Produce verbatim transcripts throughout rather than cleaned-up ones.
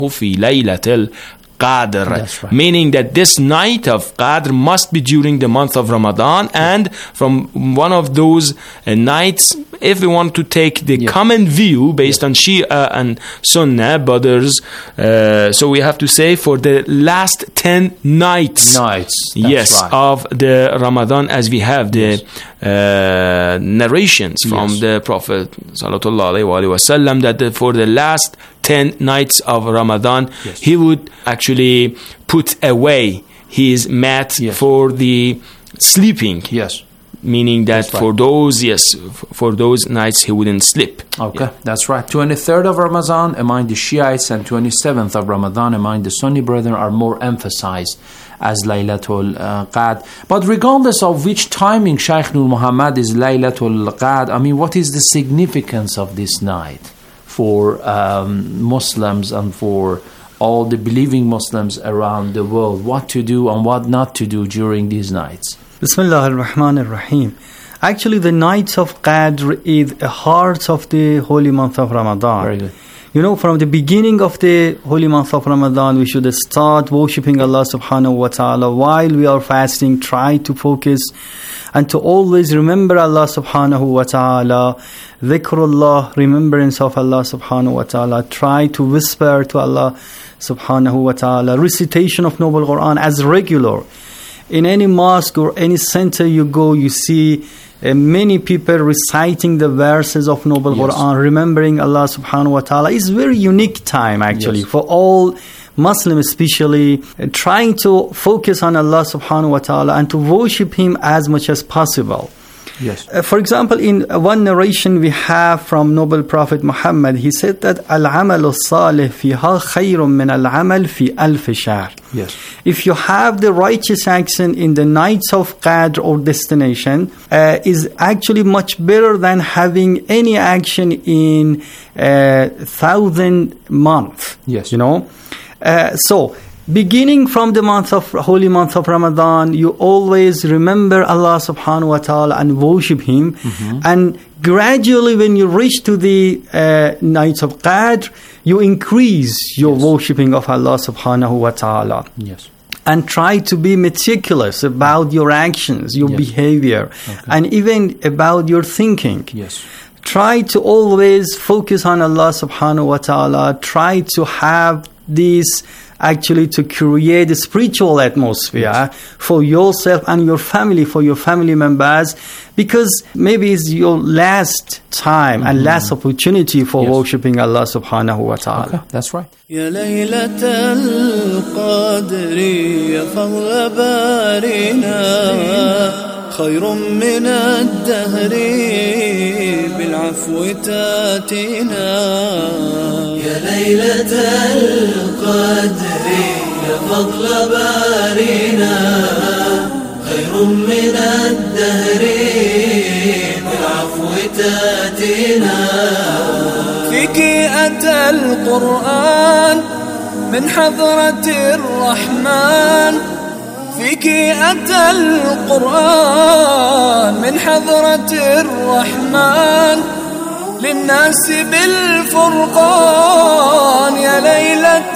في ليلة القدر. Right. Meaning that this night of Qadr must be during the month of Ramadan, and from one of those uh, nights, if we want to take the yeah. common view based yeah. on Shia and Sunnah, brothers, uh, so we have to say for the last ten nights, nights yes, right. of the Ramadan, as we have the yes. uh, narrations from yes. the Prophet sallallahu alaihi wasallam that the, for the last ten nights of Ramadan, yes. he would actually put away his mat yes. for the sleeping. Yes. Meaning that that's right. for those, yes, for those nights he wouldn't sleep. Okay, yeah. that's right. twenty-third of Ramadan among the Shiites and twenty-seventh of Ramadan among the Sunni brethren are more emphasized as Laylatul uh, Qadr. But regardless of which timing Shaykh Nur Muhammad is Laylatul Qadr, I mean, what is the significance of this night for um, Muslims and for all the believing Muslims around the world? What to do and what not to do during these nights? Bismillah ar-Rahman ar-Rahim. Actually, the night of Qadr is the heart of the holy month of Ramadan. Very good. You know, from the beginning of the holy month of Ramadan, we should start worshipping Allah subhanahu wa ta'ala. While we are fasting, try to focus and to always remember Allah subhanahu wa ta'ala. Dhikrullah, remembrance of Allah subhanahu wa ta'ala. Try to whisper to Allah subhanahu wa ta'ala. Recitation of Noble Quran as regular. In any mosque or any center you go, you see uh, many people reciting the verses of Noble yes. Quran, remembering Allah subhanahu wa ta'ala. It's a very unique time actually yes. for all Muslims, especially uh, trying to focus on Allah subhanahu wa ta'ala and to worship Him as much as possible. Yes. Uh, for example, in uh, one narration we have from Noble Prophet Muhammad, he said that al-amal al-salih fiha khayrun min al-amal fi alf shahr. Yes. If you have the righteous action in the nights of Qadr or destination, uh, is actually much better than having any action in a uh, thousand months. Yes. You know, uh, so. Beginning from the month of holy month of Ramadan, you always remember Allah subhanahu wa ta'ala and worship Him. Mm-hmm. And gradually when you reach to the uh, nights of Qadr, you increase your yes. worshipping of Allah subhanahu wa ta'ala. Yes. And try to be meticulous about your actions, your yes. behavior, okay. and even about your thinking. Yes. Try to always focus on Allah subhanahu wa ta'ala. Try to have these actually to create a spiritual atmosphere yes. for yourself and your family, for your family members, because maybe it's your last time mm-hmm. and last opportunity for yes. worshipping Allah subhanahu wa ta'ala. Okay, that's right. يا ليلة القدر يا فضل بارنا خير من الدهر بالعفو تاتينا يا ليلة القدر يا فضل بارنا خير من الدهر بالعفو تاتينا فيك أتى القرآن من حضرة الرحمن فيك أتى القرآن من حضرة الرحمن للناس بالفرقان يا ليلة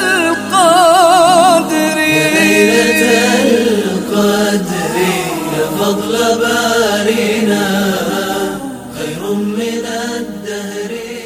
القدر يا ليلة القدر يا فضل بارنا خير من الدهر.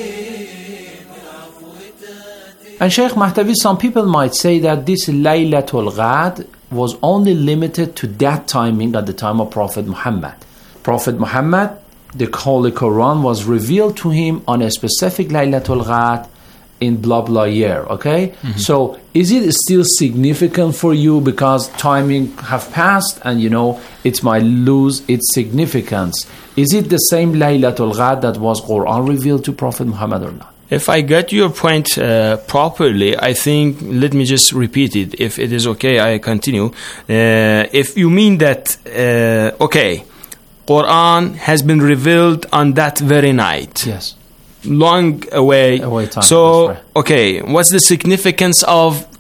And Shaykh Mahtabi, some people might say that this Laylatul Qadr was only limited to that timing at the time of Prophet Muhammad. Prophet Muhammad, the Holy Quran was revealed to him on a specific Laylatul Qadr in blah blah year, okay? Mm-hmm. So is it still significant for you because timing have passed and you know it might lose its significance? Is it the same Laylatul Qadr that was Quran revealed to Prophet Muhammad or not? If I get your point uh, properly, I think, let me just repeat it. If it is okay, I continue. Uh, if you mean that, uh, okay, Quran has been revealed on that very night. Yes. Long away. Away time. So, right. okay, what's the significance of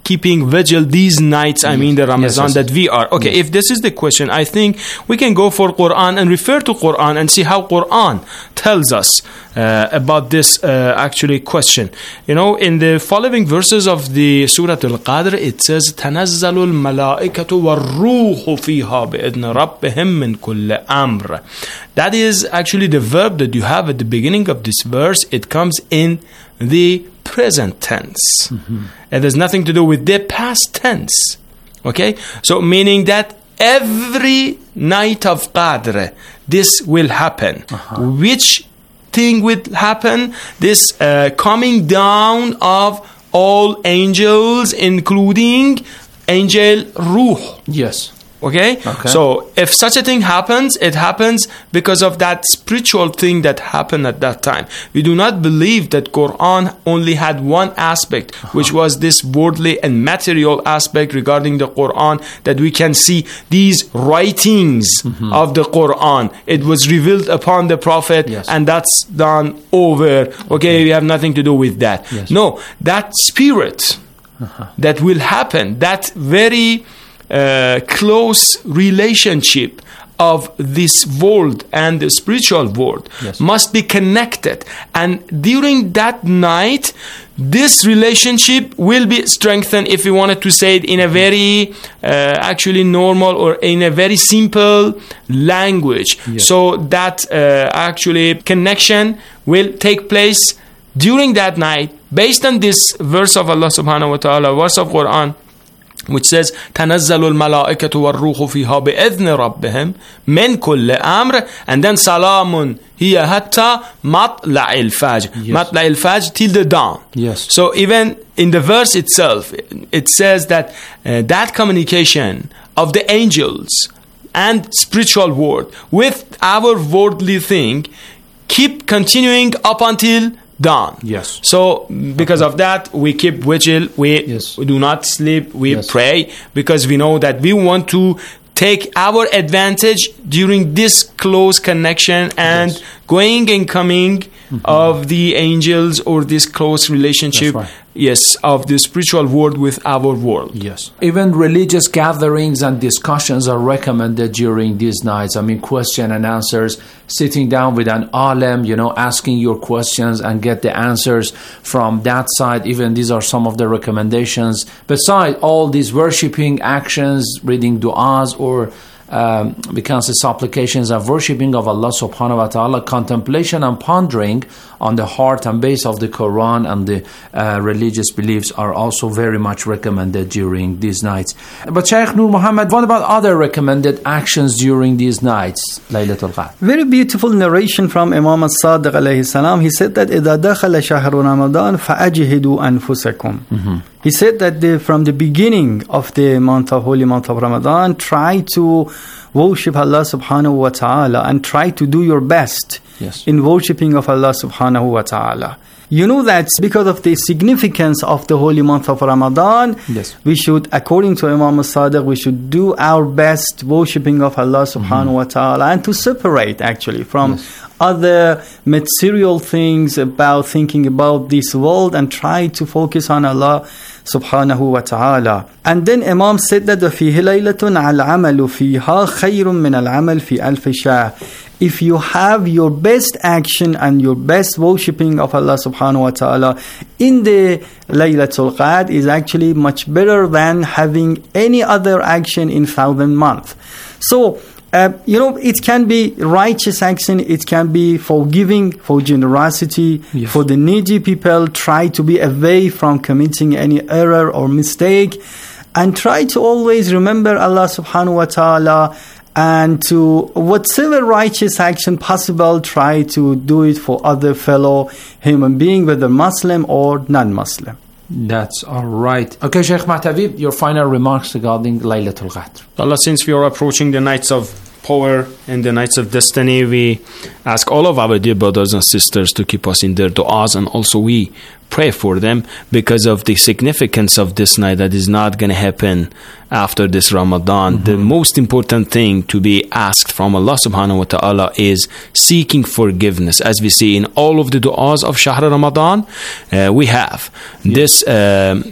keeping vigil these nights, I mean the Ramadan yes, yes, that we are. Okay, yes. if this is the question, I think we can go for Quran and refer to Quran and see how Quran tells us uh, about this uh, actually question. You know, in the following verses of the Surah Al-Qadr, it says, تَنَزَّلُ الْمَلَائِكَةُ وَالرُّوحُ فِيهَا بِإِذْنِ رَبِّهِمْ مِنْ كُلِّ أَمْرٍ. That is actually the verb that you have at the beginning of this verse. It comes in the present tense. Mm-hmm. It has nothing to do with the past tense. Okay? So meaning that every night of Qadr, this will happen. Uh-huh. Which thing will happen? This uh, coming down of all angels, including angel Ruh. Yes. Okay? okay? So if such a thing happens, it happens because of that spiritual thing that happened at that time. We do not believe that Quran only had one aspect, uh-huh. which was this worldly and material aspect regarding the Quran, that we can see these writings mm-hmm. of the Quran. It was revealed upon the Prophet, yes. and that's done over. Okay, okay, we have nothing to do with that. Yes. No, that spirit uh-huh. that will happen, that very Uh, close relationship of this world and the spiritual world yes. must be connected, and during that night this relationship will be strengthened, if we wanted to say it in a very uh, actually normal or in a very simple language. Yes. So that uh, actually connection will take place during that night based on this verse of Allah subhanahu wa ta'ala, verse of Quran, which says تَنَزَّلُ الْمَلَائِكَةُ وَالرُّوحُ فِيهَا بِإِذْنِ رَبِّهِمْ مِنْ كُلِّ أَمْرٍ, and then سَلَامٌ هِيَ حَتَّى مَطْلَعِ الْفَجْرِ, مَطْلَعِ الْفَجْرِ till the dawn. Yes. So even in the verse itself, it says that uh, that communication of the angels and spiritual world with our worldly thing keep continuing up until dawn. Yes. So because okay. of that, we keep vigil. We, yes. we do not sleep. We yes. pray, because we know that we want to take our advantage during this close connection and yes. going and coming mm-hmm. of the angels, or this close relationship. Right. Yes, of the spiritual world with our world. Yes. Even religious gatherings and discussions are recommended during these nights. I mean, question and answers, sitting down with an alim, you know, asking your questions and get the answers from that side. Even these are some of the recommendations. Besides all these worshipping actions, reading du'as, or Um, because it's supplications and worshipping of Allah subhanahu wa ta'ala, contemplation and pondering on the heart and base of the Quran and the uh, religious beliefs are also very much recommended during these nights. But Shaykh Nur Muhammad, what about other recommended actions during these nights, Laylatul Qadr? Very beautiful narration from Imam al-Sadiq alayhi salam. He said that إِذَا دَخَلَ شَهْرُ رَمَضَانَ فَأَجْهِدُوا أَنفُسَكُمْ. Mm-hmm. He said that the, from the beginning of the month of holy month of Ramadan, try to worship Allah subhanahu wa ta'ala and try to do your best yes. in worshipping of Allah subhanahu wa ta'ala. You know that because of the significance of the holy month of Ramadan, yes. we should, according to Imam al-Sadiq, we should do our best worshipping of Allah subhanahu mm-hmm. wa ta'ala, and to separate actually from yes. other material things, about thinking about this world, and try to focus on Allah subhanahu wa ta'ala. And then Imam said that فِيهِ لَيْلَةٌ الْعَمَلُ فِيهَا خَيْرٌ مِّنَ الْعَمَلِ فِي أَلْفِ شَهْرٍ. If you have your best action and your best worshipping of Allah subhanahu wa ta'ala in the Laylatul Qadr is actually much better than having any other action in thousand months. So, Uh, you know, it can be righteous action, it can be forgiving, for generosity, yes. for the needy people. Try to be away from committing any error or mistake, and try to always remember Allah subhanahu wa ta'ala, and to whatever righteous action possible, try to do it for other fellow human being, whether Muslim or non-Muslim. That's all right. Okay, Sheikh Mahtavi, your final remarks regarding Laylatul Qadr. Allah, since we are approaching the nights of power and the nights of destiny, we ask all of our dear brothers and sisters to keep us in their du'as, and also we pray for them because of the significance of this night that is not going to happen after this Ramadan. Mm-hmm. The most important thing to be asked from Allah subhanahu wa ta'ala is seeking forgiveness. As we see in all of the du'as of Shahr Ramadan, uh, we have yes. this um,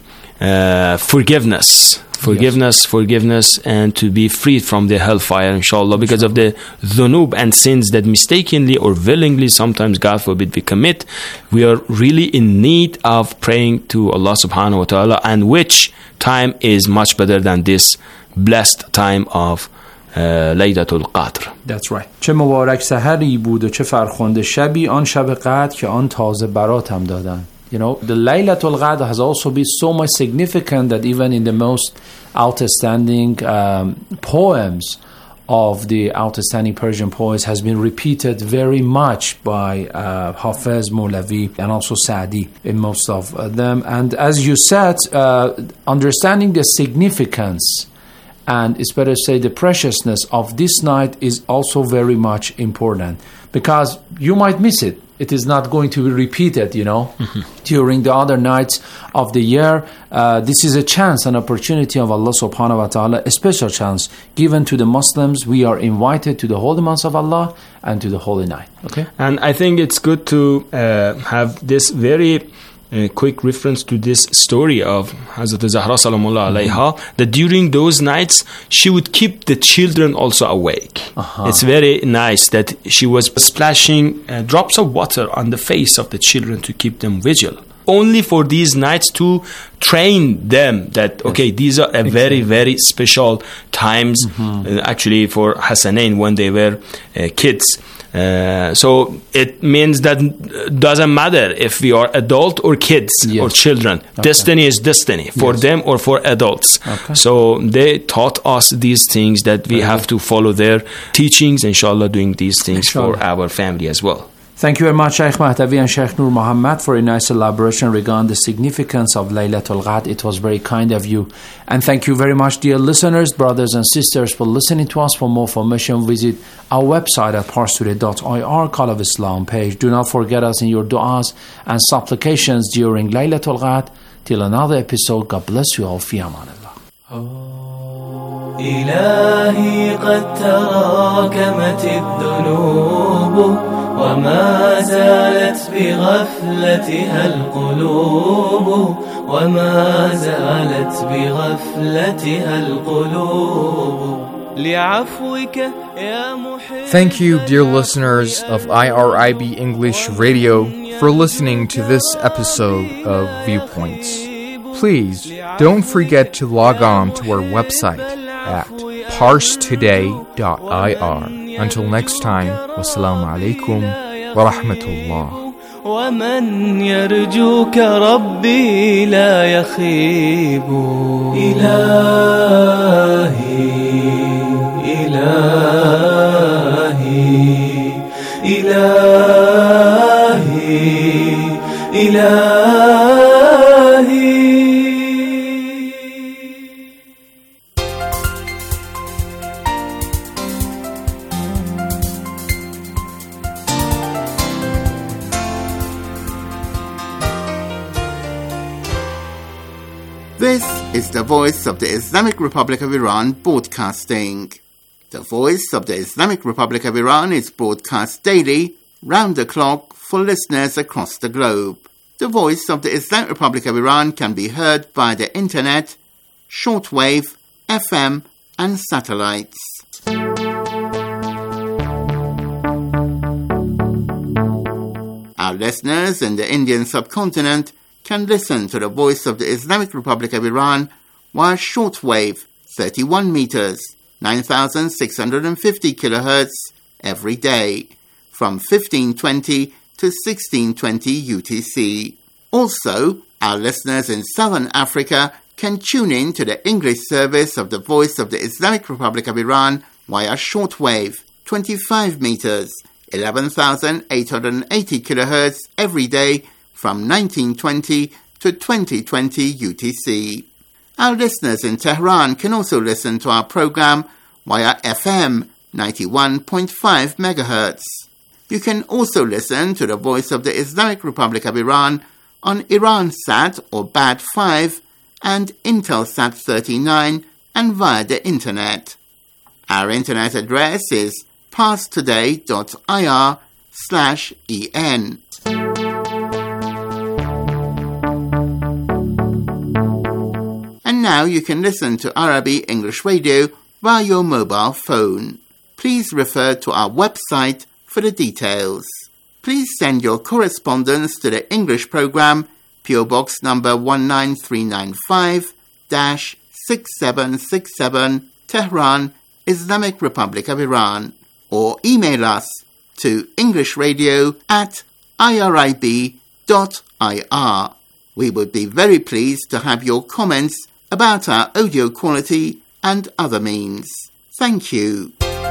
uh, forgiveness. Forgiveness, yes. forgiveness, and to be freed from the hellfire, inshallah, because of the dhunub and sins that mistakenly or willingly, sometimes, God forbid, we commit. We are really in need of praying to Allah subhanahu wa ta'ala, and which time is much better than this blessed time of لیلة القدر. That's right. چه مبارک سحری بود و چه فرخنده شبی آن شب قدر که آن تازه برات هم دادن. You know, the Laylatul Qadr has also been so much significant that even in the most outstanding um, poems of the outstanding Persian poets has been repeated very much by uh, Hafiz, Mawlavi, and also Sa'di in most of uh, them. And as you said, uh, understanding the significance and it's better to say the preciousness of this night is also very much important, because you might miss it. It is not going to be repeated, you know, mm-hmm. during the other nights of the year. Uh, this is a chance, an opportunity of Allah subhanahu wa ta'ala, a special chance given to the Muslims. We are invited to the holy months of Allah and to the holy night. Okay. And I think it's good to uh, have this very a quick reference to this story of Hazrat Zahra Salamullah alayha, that during those nights she would keep the children also awake. Uh-huh. It's very nice that she was splashing uh, drops of water on the face of the children to keep them vigilant. Only for these nights to train them that, okay, these are a exactly. very, very special times, mm-hmm. uh, actually for Hassanain when they were uh, kids. Uh, so it means that doesn't matter if we are adult or kids yes. or children. Okay. Destiny is destiny for yes. them or for adults. Okay. So they taught us these things that we okay. have to follow their teachings, inshallah, doing these things inshallah. For our family as well. Thank you very much, Shaykh Mahtavi and Shaykh Nur Muhammad, for a nice elaboration regarding the significance of Laylatul Qadr. It was very kind of you. And thank you very much, dear listeners, brothers and sisters, for listening to us. For more information, visit our website at parstoday dot I R, Call of Islam page. Do not forget us in your du'as and supplications during Laylatul Qadr. Till another episode, God bless you all. Fi amanillah. إلهي قد تراكمت الذنوب وما زالت بغفلتها القلوب وما زالت بغفلتها القلوب لعفوك يا محب. Thank you, dear listeners of I R I B English Radio, for listening to this episode of Viewpoints. Please don't forget to log on to our website at parse today dot I R. Until next time, wassalamu alaikum wa rahmatullah. ومن يرجوك ربي لا يخيب. إلهي إلهي إلهي إلهي. This is the Voice of the Islamic Republic of Iran broadcasting. The Voice of the Islamic Republic of Iran is broadcast daily, round the clock, for listeners across the globe. The Voice of the Islamic Republic of Iran can be heard via the internet, shortwave, F M, and satellites. Our listeners in the Indian subcontinent can listen to the Voice of the Islamic Republic of Iran via shortwave, thirty-one meters, nine thousand six hundred fifty kilohertz, every day, from fifteen twenty to sixteen twenty U T C. Also, our listeners in Southern Africa can tune in to the English service of the Voice of the Islamic Republic of Iran via shortwave, twenty-five meters, eleven thousand eight hundred eighty kilohertz, every day, from nineteen twenty to twenty twenty U T C. Our listeners in Tehran can also listen to our program via F M ninety-one point five megahertz. You can also listen to the Voice of the Islamic Republic of Iran on Iransat or B A D five and Intelsat thirty-nine and via the internet. Our internet address is parstoday dot I R slash E N. now you can listen to Arabic English Radio via your mobile phone. Please refer to our website for the details. Please send your correspondence to the English program, P O Box number one nine three nine five, six seven six seven, Tehran, Islamic Republic of Iran, or email us to englishradio at irib dot ir. We would be very pleased to have your comments about our audio quality and other means. Thank you.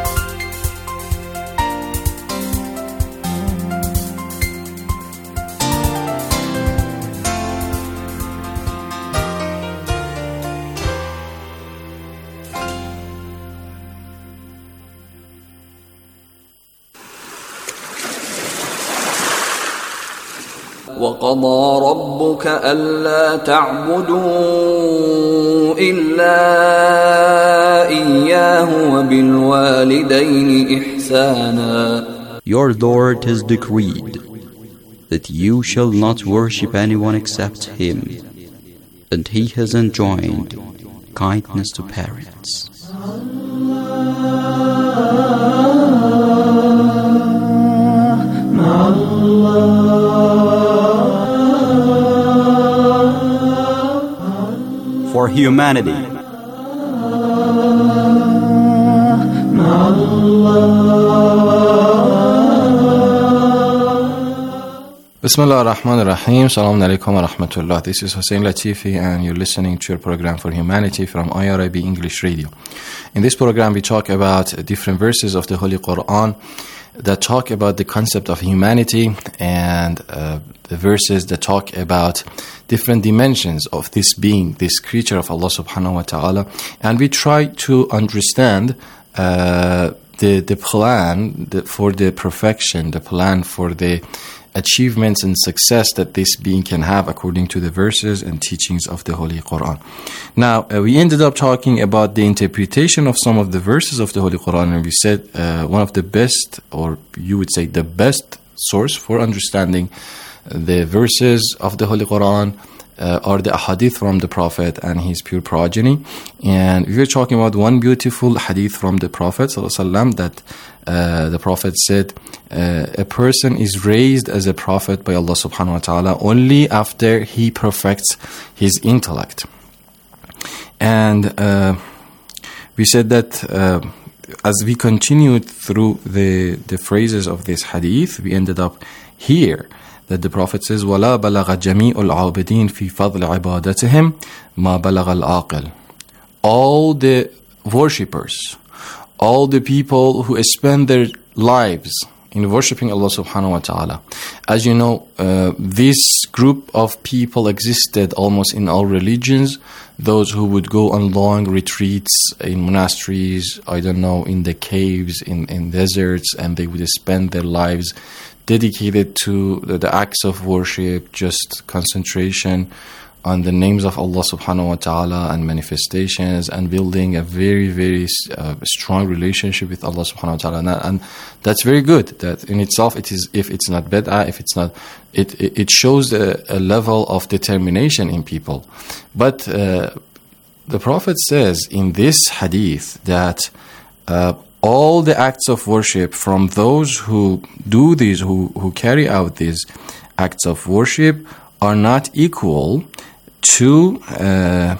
وَقَضَى رَبُّكَ أَلَّا تَعْبُدُوا إِلَّا إِيَّاهُ وَبِالْوَالِدَيْنِ إِحْسَانًا. Your Lord has decreed that you shall not worship anyone except Him, and He has enjoined kindness to parents. For humanity. Bismillah ar-Rahman ar-Rahim. Salaam alaikum wa rahmatullah. This is Hussein Latifi and you're listening to your program for humanity from I R I B English Radio. In this program we talk about different verses of the Holy Quran that talk about the concept of humanity and uh, the verses that talk about different dimensions of this being, this creature of Allah subhanahu wa ta'ala. And we try to understand uh, the, the plan the, for the perfection, the plan for the achievements and success that this being can have according to the verses and teachings of the Holy Quran. Now, uh, we ended up talking about the interpretation of some of the verses of the Holy Quran, and we said uh, one of the best, or you would say the best source for understanding the verses of the Holy Quran uh, are the hadith from the Prophet and his pure progeny. And we were talking about one beautiful hadith from the Prophet ﷺ that uh, the Prophet said, uh, a person is raised as a prophet by Allah subhanahu wa ta'ala only after he perfects his intellect. And uh, we said that uh, as we continued through the, the phrases of this hadith, we ended up here that the Prophet says, وَلَا بَلَغَ جَمِيعُ الْعَابِدِينَ فِي فَضْلِ عِبَادَتِهِمْ مَا بَلَغَ الْعَاقِلِ. All the worshippers, all the people who spend their lives in worshipping Allah subhanahu wa ta'ala. As you know, uh, this group of people existed almost in all religions. Those who would go on long retreats in monasteries, I don't know, in the caves, in, in deserts, and they would spend their lives dedicated to the, the acts of worship, just concentration on the names of Allah subhanahu wa ta'ala and manifestations, and building a very, very uh, strong relationship with Allah subhanahu wa ta'ala. And, and that's very good. That in itself, it is, if it's not bid'ah, if it's not, it, it, it shows a, a level of determination in people. But uh, the Prophet says in this hadith that uh, all the acts of worship from those who do these, who, who carry out these acts of worship, are not equal to uh,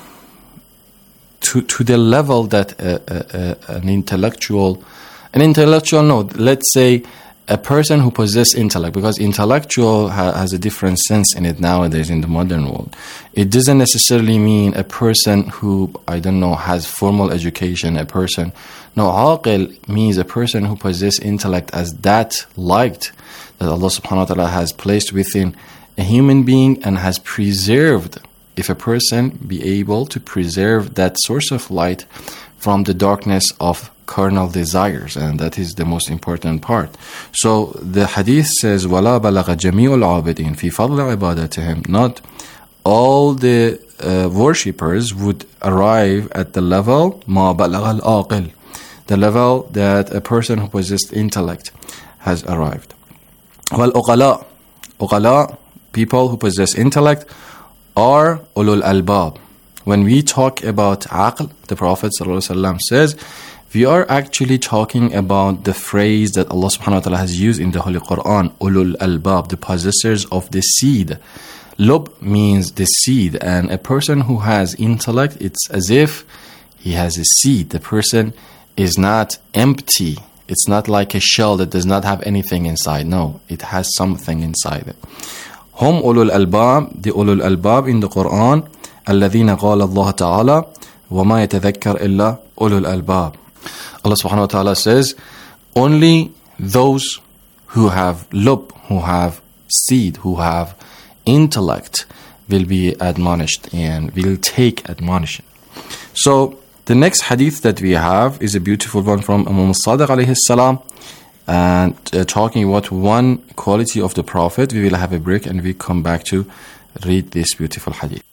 to to the level that uh, uh, uh, an intellectual, an intellectual, no, let's say a person who possesses intellect, because intellectual ha- has a different sense in it nowadays in the modern world. It doesn't necessarily mean a person who, I don't know, has formal education, a person. No, aqil means a person who possesses intellect as that light that Allah subhanahu wa ta'ala has placed within a human being and has preserved. If a person be able to preserve that source of light from the darkness of carnal desires, and that is the most important part. So the hadith says, وَلَا بَلَغَ جَمِيعُ الْعَابِدِينَ فِي فَضْلِ عِبَادَتِهِمْ. Not all the uh, worshippers would arrive at the level مَا بَلَغَ الْعَاقِلِ, the level that a person who possessed intellect has arrived. وَالْأُقَلَاء, uqala, people who possess intellect, are ulul albab. When we talk about aql, the Prophet ﷺ says, we are actually talking about the phrase that Allah subhanahu wa ta'ala has used in the Holy Quran, ulul albab, the possessors of the seed. Lub means the seed, and a person who has intellect, it's as if he has a seed. The person is not empty. It's not like a shell that does not have anything inside. No, it has something inside it. Hum ulul albab, the ulul albab in the Quran, الذين قال الله تعالى وما يتذكر إلا أولو الألباب. Allah subhanahu wa ta'ala says, only those who have lub, who have seed, who have intellect will be admonished and will take admonition. So the next hadith that we have is a beautiful one from Imam al-Sadiq alayhi salam, and uh, talking about one quality of the Prophet. We will have a break and we come back to read this beautiful hadith.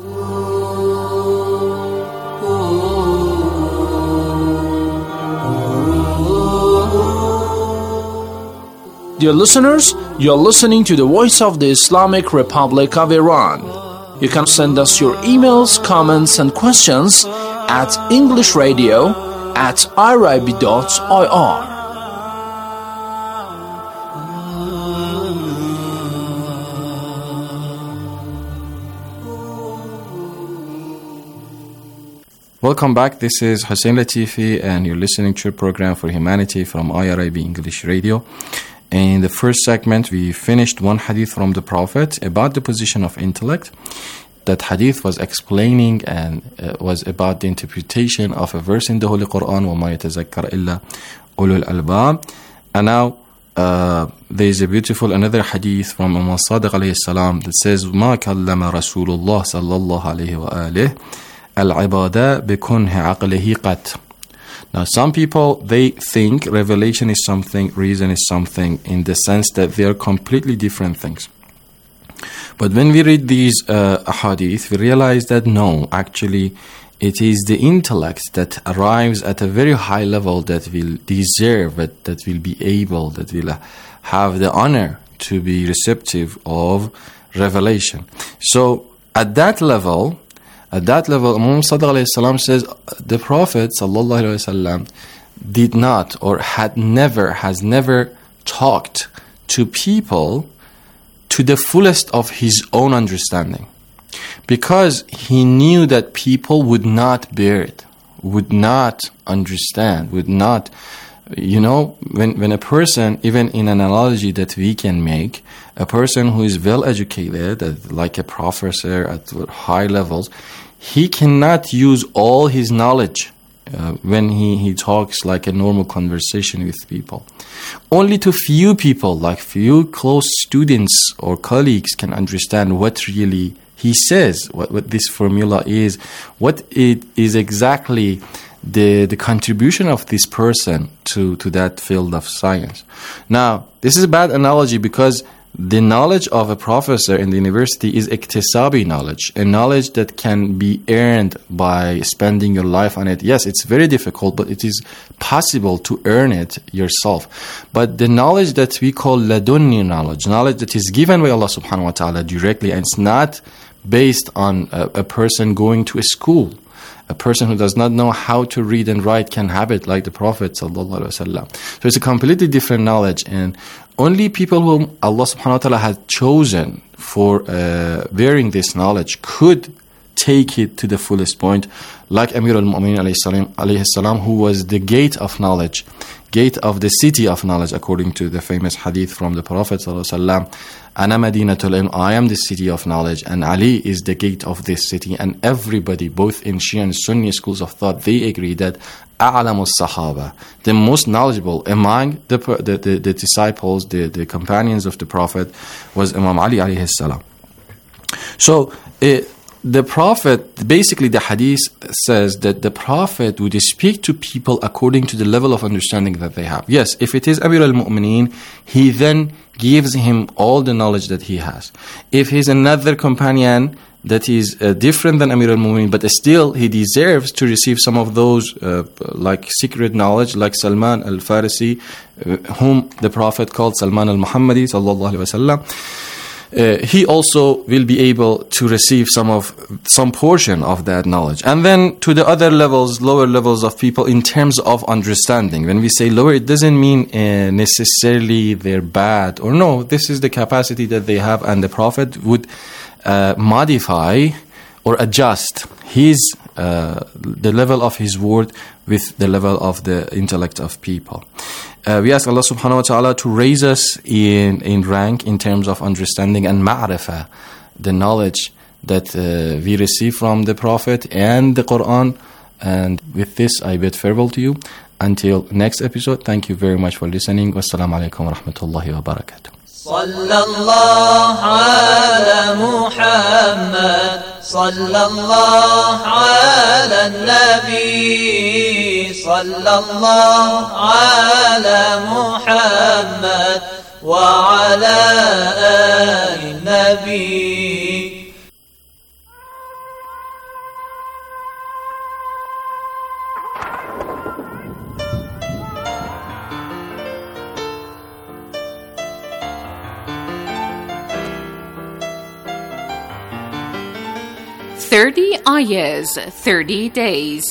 Dear listeners, you are listening to the voice of the Islamic Republic of Iran. You can send us your emails, comments, and questions at englishradio at irib dot I R. Welcome back. This is Hussein Latifi, and you're listening to a program for humanity from I R I B English Radio. In the first segment, we finished one hadith from the Prophet about the position of intellect. That hadith was explaining and uh, was about the interpretation of a verse in the Holy Quran, وَمَا يَتَذَكَّرْ إِلَّا أُولُو الْأَلْبَابِ. And now, uh, there is a beautiful another hadith from Imam Sadiq alayhi salam that says, مَا كَلَّمَ رَسُولُ اللَّهِ صَلَّى اللَّهُ عَلَيْهِ وَآلِهِ الْعِبَادَةِ بِكُنْهِ عَقْلِهِ قَتْ. Now, some people, they think revelation is something, reason is something, in the sense that they are completely different things. But when we read these uh, hadith, we realize that no, actually, it is the intellect that arrives at a very high level that will deserve it, that will be able, that will have the honor to be receptive of revelation. So, at that level, At that level, Imam Sadiq alayhi salam says the Prophet sallallahu alayhi wasallam did not or had never, has never talked to people to the fullest of his own understanding, because he knew that people would not bear it, would not understand, would not, you know, when, when a person, even in an analogy that we can make, a person who is well educated, like a professor at high levels, he cannot use all his knowledge uh, when he, he talks like a normal conversation with people. Only to few people, like few close students or colleagues, can understand what really he says, what, what this formula is, what it is exactly the the contribution of this person to, to that field of science. Now, this is a bad analogy because the knowledge of a professor in the university is iktisabi knowledge, a knowledge that can be earned by spending your life on it. Yes, it's very difficult, but it is possible to earn it yourself. But the knowledge that we call ladunni knowledge, knowledge that is given by Allah subhanahu wa ta'ala directly, and it's not based on a, a person going to a school. A person who does not know how to read and write can have it like the Prophet sallallahu alaihi wasallam. So it's a completely different knowledge, and only people whom Allah subhanahu wa ta'ala has chosen for uh, bearing this knowledge could take it to the fullest point, like Amir al-Mu'minin alayhi salam, who was the gate of knowledge, gate of the city of knowledge, according to the famous hadith from the Prophet sallallahu alaihi wasallam, Ana Madinatul Ilm, I am the city of knowledge, and Ali is the gate of this city. And everybody, both in Shia and Sunni schools of thought, they agree that A'lamus Sahaba, the most knowledgeable among the, the, the, the disciples, the, the companions of the Prophet, was Imam Ali alayhi salam. So, it, the Prophet, basically the hadith says that the Prophet would speak to people according to the level of understanding that they have. Yes, if it is Amir al-Mu'mineen, he then gives him all the knowledge that he has. If he's another companion that is uh, different than Amir al-Mu'mineen, but still he deserves to receive some of those uh, like secret knowledge, like Salman al-Farisi, uh, whom the Prophet called Salman al-Muhammadi sallallahu alaihi wasallam. uh, he also will be able to receive some of some portion of that knowledge. And then to the other levels, lower levels of people in terms of understanding. When we say lower, it doesn't mean uh, necessarily they're bad or no. This is the capacity that they have, and the Prophet would uh, modify or adjust his uh, the level of his word with the level of the intellect of people. Uh, we ask Allah subhanahu wa ta'ala to raise us in, in rank in terms of understanding and ma'rifah, the knowledge that uh, we receive from the Prophet and the Quran. And with this, I bid farewell to you. Until next episode, thank you very much for listening. Wassalamu alaikum wa rahmatullahi wa barakatuh. صلى الله على محمد صلى الله على النبي صلى الله على محمد وعلى آل النبي. thirty ayahs, thirty days.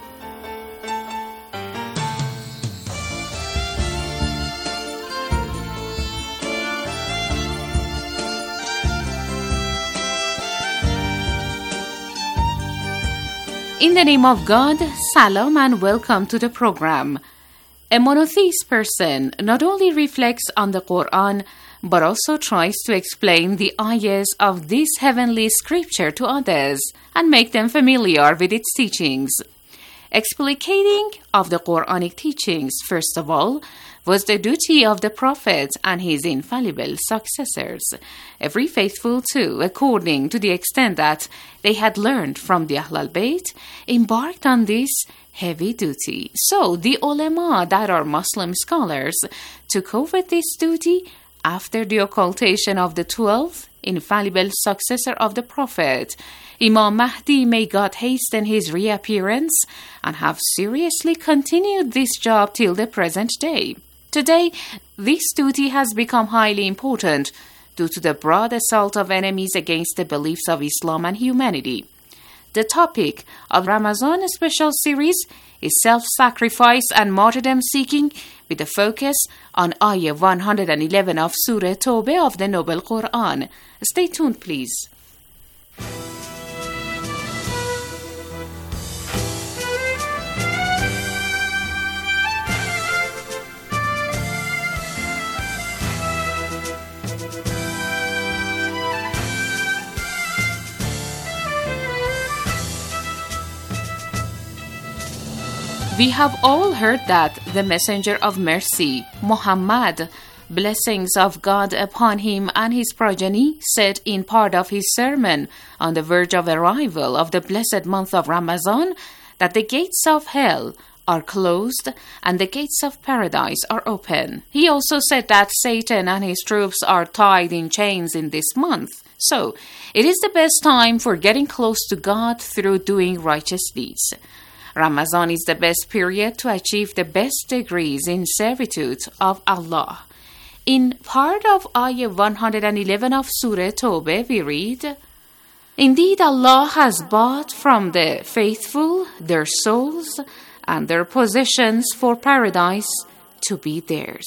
In the name of God, salam and welcome to the program. A monotheist person not only reflects on the Quran, but also tries to explain the ayahs of this heavenly scripture to others and make them familiar with its teachings. Explicating of the Quranic teachings, first of all, was the duty of the Prophet and his infallible successors. Every faithful too, according to the extent that they had learned from the Ahlul Bayt, embarked on this heavy duty. So the ulama, that are Muslim scholars, took over this duty after the occultation of the twelfth infallible successor of the Prophet, Imam Mahdi, may God hasten his reappearance, and have seriously continued this job till the present day. Today, this duty has become highly important due to the broad assault of enemies against the beliefs of Islam and humanity. The topic of Ramadan special series is self-sacrifice and martyrdom-seeking, with a focus on Ayah one hundred eleven of Surah Tawbah of the Noble Quran. Stay tuned, please. We have all heard that the Messenger of Mercy, Muhammad, blessings of God upon him and his progeny, said in part of his sermon on the verge of arrival of the blessed month of Ramadan that the gates of hell are closed and the gates of paradise are open. He also said that Satan and his troops are tied in chains in this month. So, it is the best time for getting close to God through doing righteous deeds. Ramadan is the best period to achieve the best degrees in servitude of Allah. In part of Ayah one hundred eleven of Surah Tawbah, we read, Indeed, Allah has bought from the faithful their souls and their possessions for paradise to be theirs.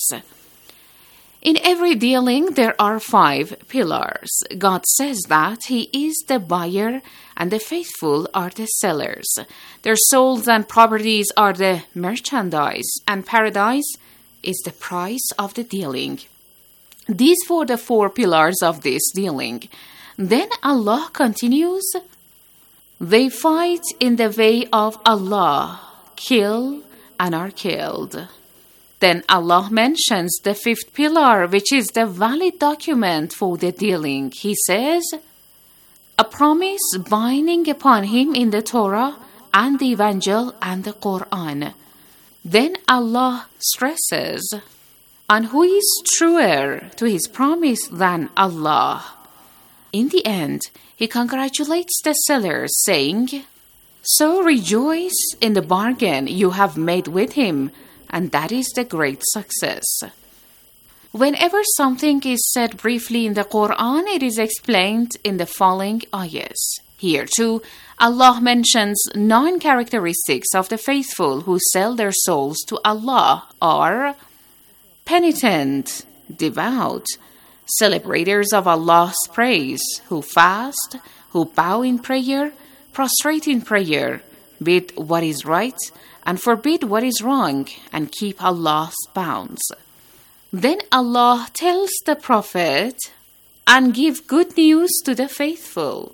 In every dealing, there are five pillars. God says that He is the buyer and the faithful are the sellers. Their souls and properties are the merchandise, and paradise is the price of the dealing. These were the four pillars of this dealing. Then Allah continues, They fight in the way of Allah, kill and are killed. Then Allah mentions the fifth pillar, which is the valid document for the dealing. He says, a promise binding upon him in the Torah and the Evangel and the Quran. Then Allah stresses, and who is truer to his promise than Allah? In the end, He congratulates the sellers, saying, So rejoice in the bargain you have made with him, and that is the great success. Whenever something is said briefly in the Quran, it is explained in the following ayahs. Here too, Allah mentions nine characteristics of the faithful who sell their souls to Allah are penitent, devout, celebrators of Allah's praise, who fast, who bow in prayer, prostrate in prayer, bid what is right, and forbid what is wrong, and keep Allah's bounds. Then Allah tells the Prophet, and give good news to the faithful.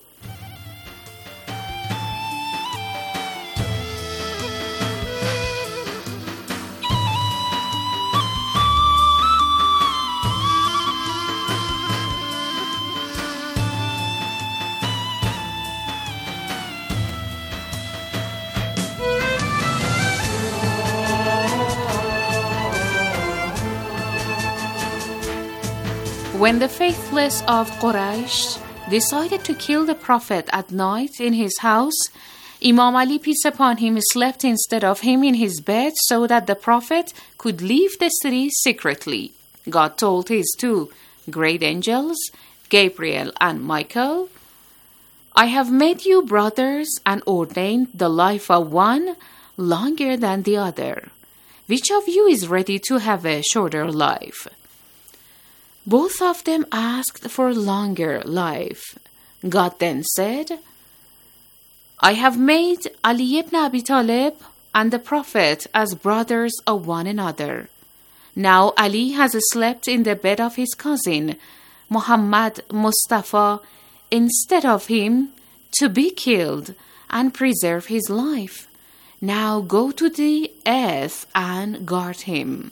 When the faithless of Quraysh decided to kill the Prophet at night in his house, Imam Ali, peace upon him, slept instead of him in his bed so that the Prophet could leave the city secretly. God told his two great angels, Gabriel and Michael, I have made you brothers and ordained the life of one longer than the other. Which of you is ready to have a shorter life? Both of them asked for longer life. God then said, I have made Ali ibn Abi Talib and the Prophet as brothers of one another. Now Ali has slept in the bed of his cousin, Muhammad Mustafa, instead of him, to be killed and preserve his life. Now go to the earth and guard him.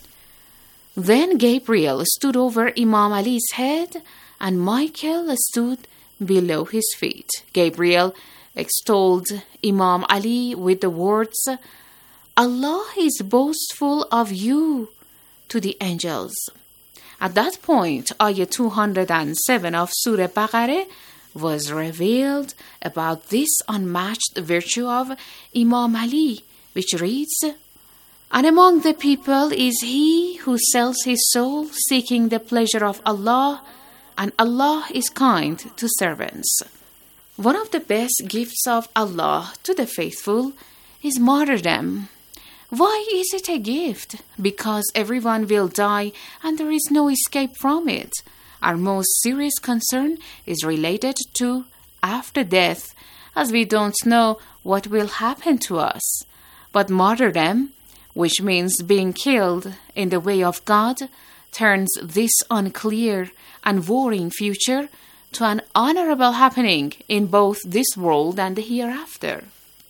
Then Gabriel stood over Imam Ali's head, and Michael stood below his feet. Gabriel extolled Imam Ali with the words, Allah is boastful of you to the angels. At that point, ayah two hundred seven of Surah Baqarah was revealed about this unmatched virtue of Imam Ali, which reads, And among the people is he who sells his soul seeking the pleasure of Allah, and Allah is kind to servants. One of the best gifts of Allah to the faithful is martyrdom. Why is it a gift? Because everyone will die and there is no escape from it. Our most serious concern is related to after death, as we don't know what will happen to us. But martyrdom, which means being killed in the way of God, turns this unclear and warring future to an honorable happening in both this world and the hereafter.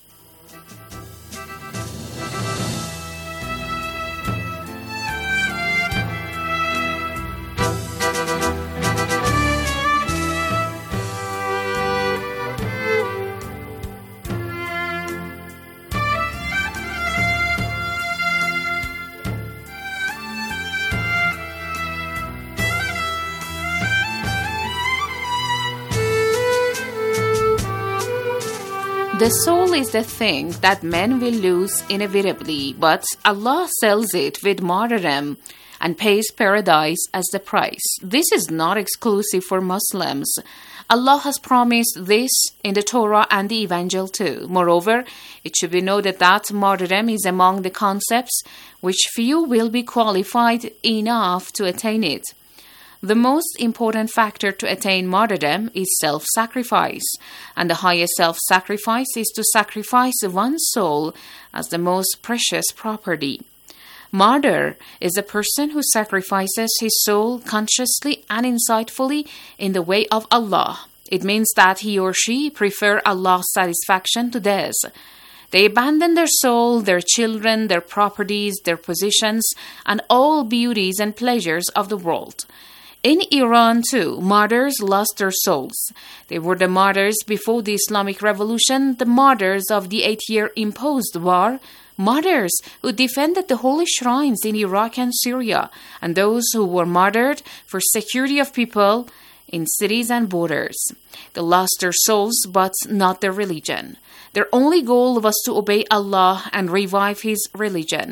The soul is the thing that men will lose inevitably, but Allah sells it with martyrdom and pays paradise as the price. This is not exclusive for Muslims. Allah has promised this in the Torah and the Evangel too. Moreover, it should be noted that martyrdom is among the concepts which few will be qualified enough to attain it. The most important factor to attain martyrdom is self-sacrifice, and the highest self-sacrifice is to sacrifice one's soul as the most precious property. Martyr is a person who sacrifices his soul consciously and insightfully in the way of Allah. It means that he or she prefer Allah's satisfaction to theirs. They abandon their soul, their children, their properties, their positions, and all beauties and pleasures of the world. In Iran, too, martyrs lost their souls. They were the martyrs before the Islamic Revolution, the martyrs of the eight-year imposed war, martyrs who defended the holy shrines in Iraq and Syria, and those who were martyred for security of people in cities and borders. They lost their souls, but not their religion. Their only goal was to obey Allah and revive His religion.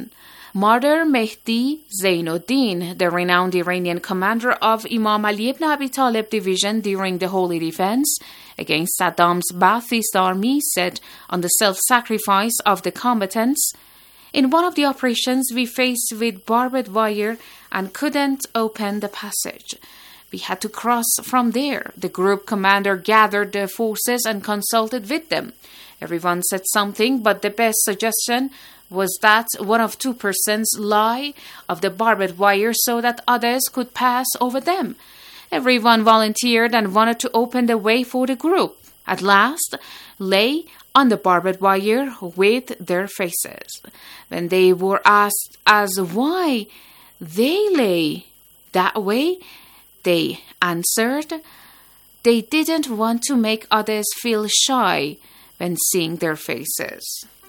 Martyr Mehdi Zainuddin, the renowned Iranian commander of Imam Ali ibn Abi Talib division during the Holy Defense against Saddam's Ba'athist army, said on the self-sacrifice of the combatants, "In one of the operations, we faced with barbed wire and couldn't open the passage. We had to cross from there. The group commander gathered the forces and consulted with them. Everyone said something, but the best suggestion was that one of two persons lie of the barbed wire so that others could pass over them. Everyone volunteered and wanted to open the way for the group. At last, lay on the barbed wire with their faces. When they were asked as why they lay that way, they answered they didn't want to make others feel shy when seeing their faces."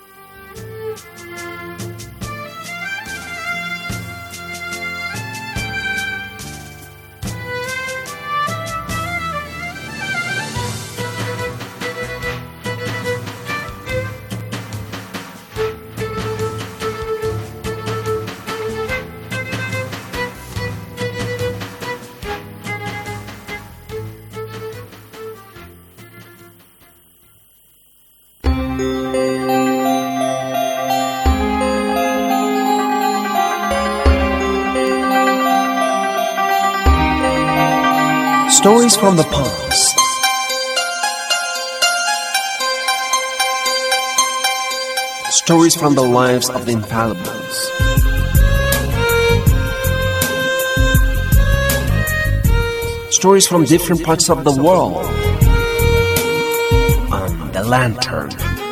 Stories from the past. Stories from the lives of the infallibles. Stories from different parts of the world. On the Lantern.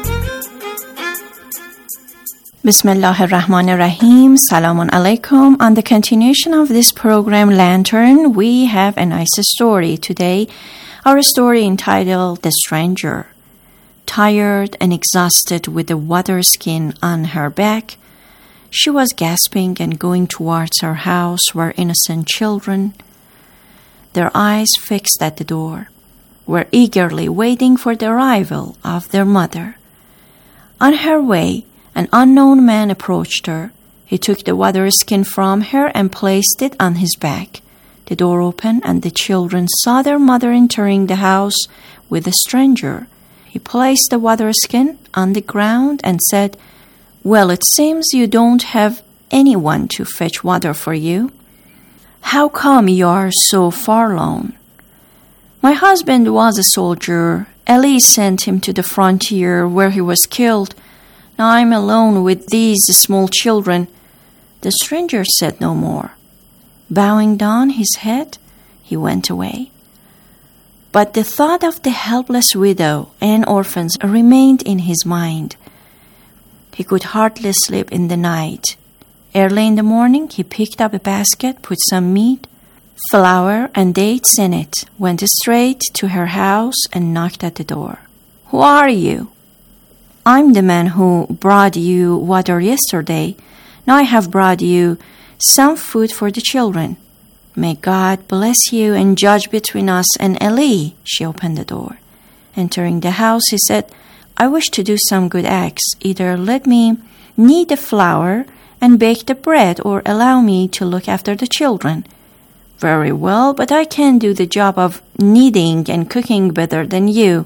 Bismillah ar-Rahman ar-Rahim. Salamun alaikum. On the continuation of this program, Lantern, we have a nice story today. Our story entitled The Stranger. Tired and exhausted with the water skin on her back, she was gasping and going towards her house where innocent children, their eyes fixed at the door, were eagerly waiting for the arrival of their mother. On her way, an unknown man approached her. He took the water skin from her and placed it on his back. The door opened and the children saw their mother entering the house with a stranger. He placed the water skin on the ground and said, "Well, it seems you don't have anyone to fetch water for you. How come you are so forlorn?" "My husband was a soldier. Ali sent him to the frontier where he was killed. Now I'm alone with these small children." The stranger said no more. Bowing down his head, he went away. But the thought of the helpless widow and orphans remained in his mind. He could hardly sleep in the night. Early in the morning, he picked up a basket, put some meat, flour, and dates in it, went straight to her house and knocked at the door. "Who are you?" "I'm the man who brought you water yesterday. Now I have brought you some food for the children. May God bless you and judge between us and Ali." She opened the door. Entering the house, he said, "I wish to do some good acts. Either let me knead the flour and bake the bread or allow me to look after the children." "Very well, but I can do the job of kneading and cooking better than you.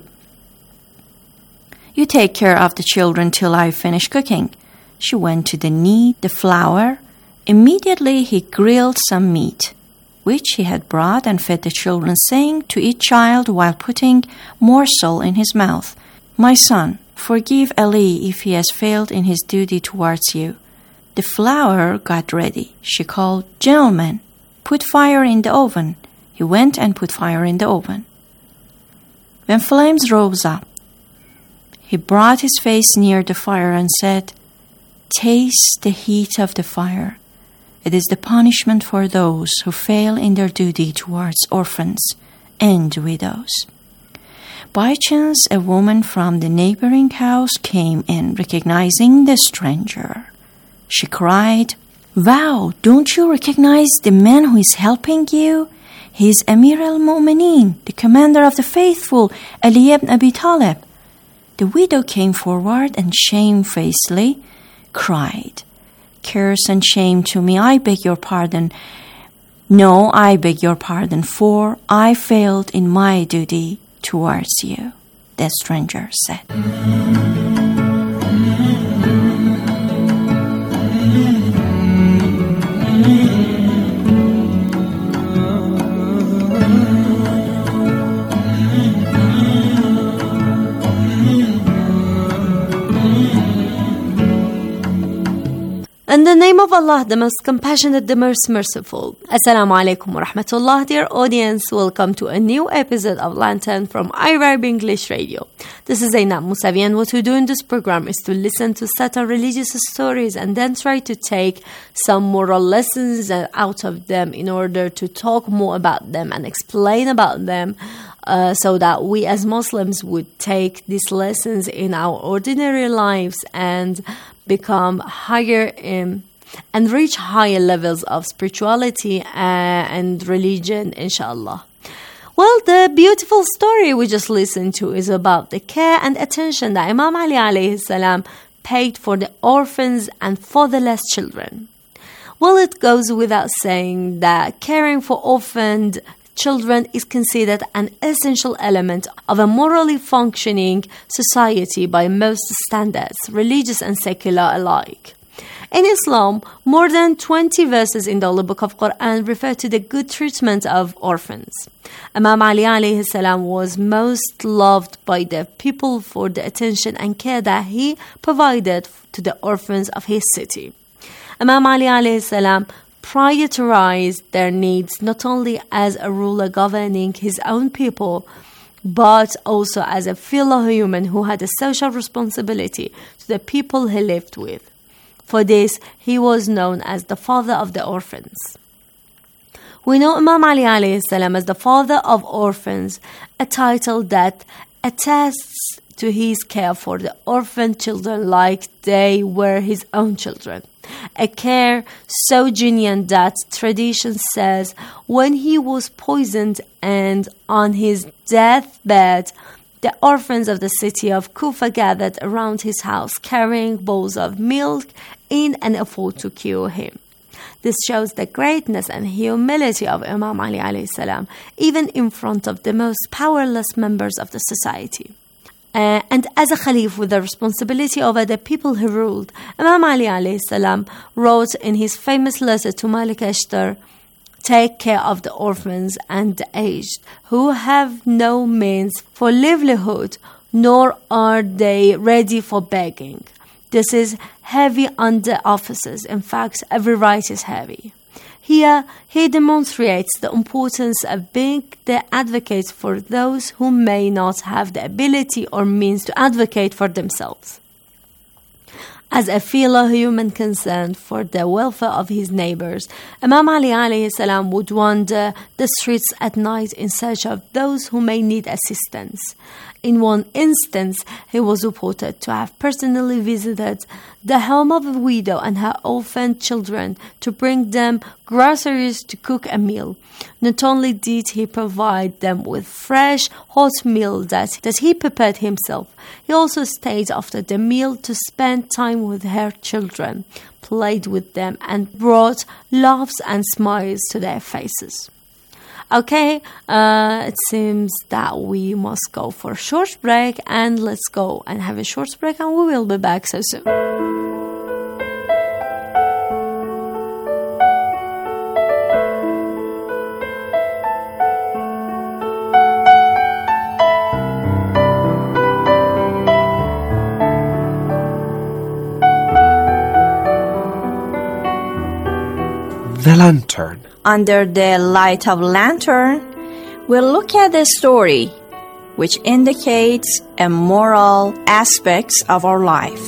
You take care of the children till I finish cooking." She went to the knead the flour. Immediately he grilled some meat, which he had brought, and fed the children, saying to each child while putting morsel in his mouth, "My son, forgive Ali if he has failed in his duty towards you." The flour got ready. She called, "Gentlemen, put fire in the oven." He went and put fire in the oven. When flames rose up, he brought his face near the fire and said, "Taste the heat of the fire. It is the punishment for those who fail in their duty towards orphans and widows." By chance, a woman from the neighboring house came in, recognizing the stranger. She cried, "Wow, don't you recognize the man who is helping you? He is Amir al-Mu'mineen, the commander of the faithful, Ali ibn Abi Talib." The widow came forward and shamefacedly cried, curse and shame to me. I beg your pardon. No, I beg your pardon, for I failed in my duty towards you, the stranger said. In the name of Allah, the most compassionate, the most merciful. Assalamu alaikum wa rahmatullah. Dear audience, welcome to a new episode of Lantern from Arab English Radio. This is Zainab Musavi, and what we do in this program is to listen to certain religious stories and then try to take some moral lessons out of them in order to talk more about them and explain about them, uh, so that we as Muslims would take these lessons in our ordinary lives and become higher in, and reach higher levels of spirituality uh, and religion, inshallah. Well, the beautiful story we just listened to is about the care and attention that Imam Ali alayhi salam paid for the orphans and fatherless children. Well, it goes without saying that caring for orphaned children is considered an essential element of a morally functioning society by most standards, religious and secular alike. In Islam, more than twenty verses in the Holy Book of Quran refer to the good treatment of orphans. Imam Ali alayhi salam was most loved by the people for the attention and care that he provided to the orphans of his city. Imam Ali alayhi salam prioritized their needs not only as a ruler governing his own people, but also as a fellow human who had a social responsibility to the people he lived with. For this, he was known as the father of the orphans. We know Imam Ali alayhi salam as the father of orphans, a title that attests to his care for the orphan children like they were his own children. A care so genuine that tradition says when he was poisoned and on his deathbed, the orphans of the city of Kufa gathered around his house carrying bowls of milk in an effort to cure him. This shows the greatness and humility of Imam Ali alayhi salam, even in front of the most powerless members of the society. Uh, and as a Khalif with the responsibility over the people he ruled, Imam Ali alayhi salam wrote in his famous letter to Malik Ashtar, "Take care of the orphans and the aged, who have no means for livelihood, nor are they ready for begging. This is heavy on the officers. In fact, every right is heavy." Here, he demonstrates the importance of being the advocate for those who may not have the ability or means to advocate for themselves. As a fellow human concerned for the welfare of his neighbors, Imam Ali alayhi salam would wander the streets at night in search of those who may need assistance. In one instance, he was reported to have personally visited the home of a widow and her orphaned children to bring them groceries to cook a meal. Not only did he provide them with fresh, hot meal that, that he prepared himself, he also stayed after the meal to spend time with her children, played with them, and brought laughs and smiles to their faces. Okay, uh, it seems that we must go for a short break, and let's go and have a short break, and we will be back so soon. The Lantern. Under the light of lantern, we'll look at a story which indicates a moral aspects of our life.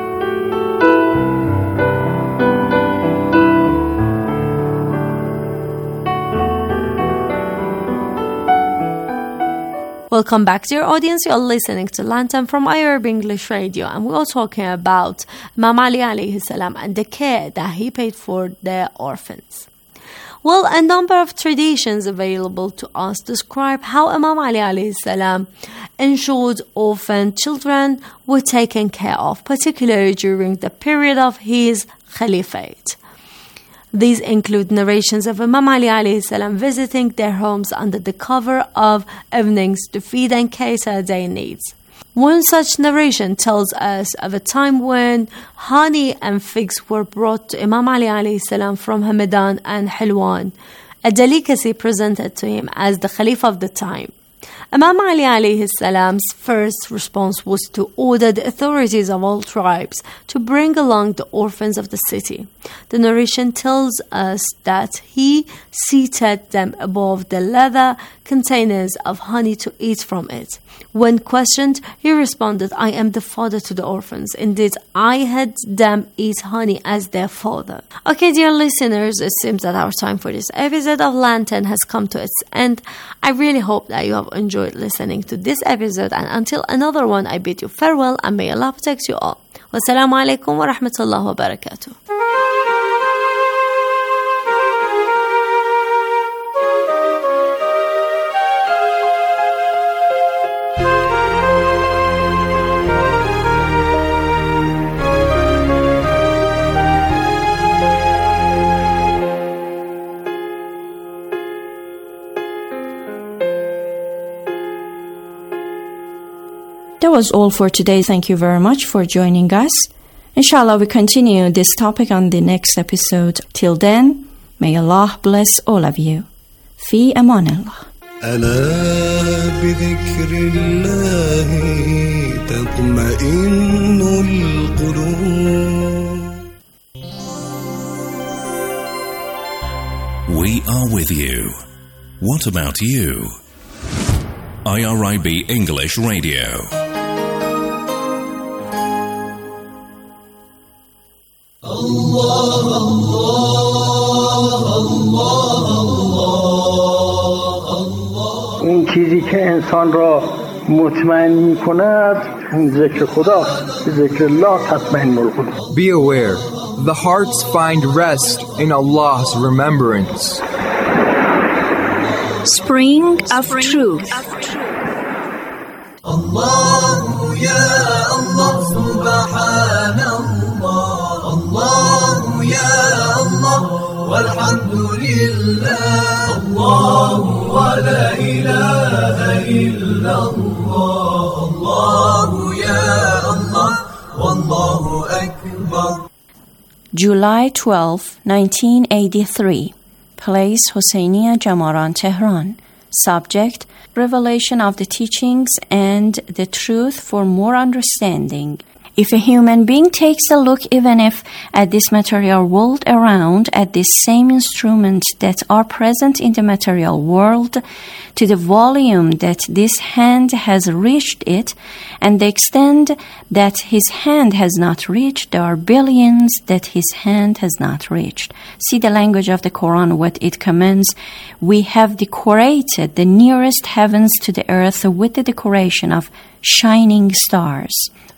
Welcome back, dear audience. You're listening to Lantern from Arab English Radio, and we're talking about Imam Ali alayhi salam and the care that he paid for the orphans. Well, a number of traditions available to us describe how Imam Ali alayhi salam ensured orphan children were taken care of, particularly during the period of his caliphate. These include narrations of Imam Ali alayhi salam visiting their homes under the cover of evenings to feed and cater their needs. One such narration tells us of a time when honey and figs were brought to Imam Ali alayhi salam from Hamadan and Hilwan, a delicacy presented to him as the Khalifa of the time. Imam Ali alayhi salam's first response was to order the authorities of all tribes to bring along the orphans of the city. The narration tells us that he seated them above the leather containers of honey to eat from it. When questioned, he responded, "I am the father to the orphans. Indeed, I had them eat honey as their father." Okay, dear listeners, it seems that our time for this episode of Lantern has come to its end. I really hope that you have enjoyed listening to this episode, and until another one, I bid you farewell and may Allah protect you all. Wassalamu alaikum wa rahmatullahi wa barakatuh. That was all for today. Thank you very much for joining us. Inshallah, we continue this topic on the next episode. Till then, may Allah bless all of you. Fi amanillah. ألا بذكر الله تطمئن القلوب. We are with you. What about you? I R I B English Radio. Allah, Allah, Allah. اون چیزی که انسان را مطمئن می کند ذکر خدا، ذکر الله تطمئن القلوب. Be aware, the hearts find rest in Allah's remembrance. Spring of Truth. Allah, ya Allah, subhanallah. Allah, ya Allah, walhamdulillah. Allah, wa la ilaha illallah. Allah, ya Allah, wallahu akbar. July twelfth, nineteen eighty-three. Place Hosseiniya Jamaran, Tehran. Subject: Revelation of the Teachings and the Truth for More Understanding. If a human being takes a look, even if at this material world around, at the same instruments that are present in the material world, to the volume that this hand has reached it, and the extent that his hand has not reached, there are billions that his hand has not reached. See the language of the Quran, what it commands. We have decorated the nearest heavens to the earth with the decoration of shining stars.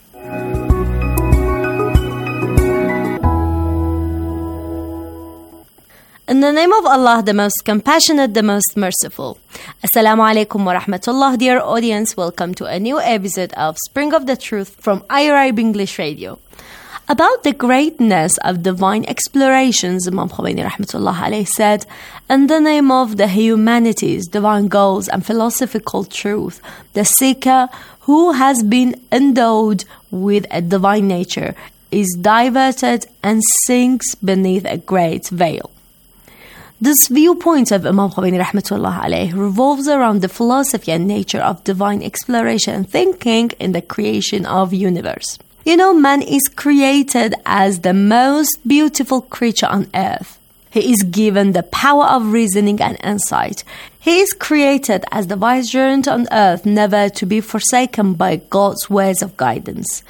In the name of Allah, the most compassionate, the most merciful. Assalamu alaikum wa rahmatullah, dear audience. Welcome to a new episode of Spring of the Truth from I R I B English Radio. About the greatness of divine explorations, Imam Khomeini rahmatullah alayhi said, in the name of the humanities, divine goals and philosophical truth, the seeker who has been endowed with a divine nature is diverted and sinks beneath a great veil. This viewpoint of Imam Khomeini rahmatullah alayhi revolves around the philosophy and nature of divine exploration and thinking in the creation of universe. You know, man is created as the most beautiful creature on earth. He is given the power of reasoning and insight. He is created as the vicegerent on earth, never to be forsaken by God's ways of guidance.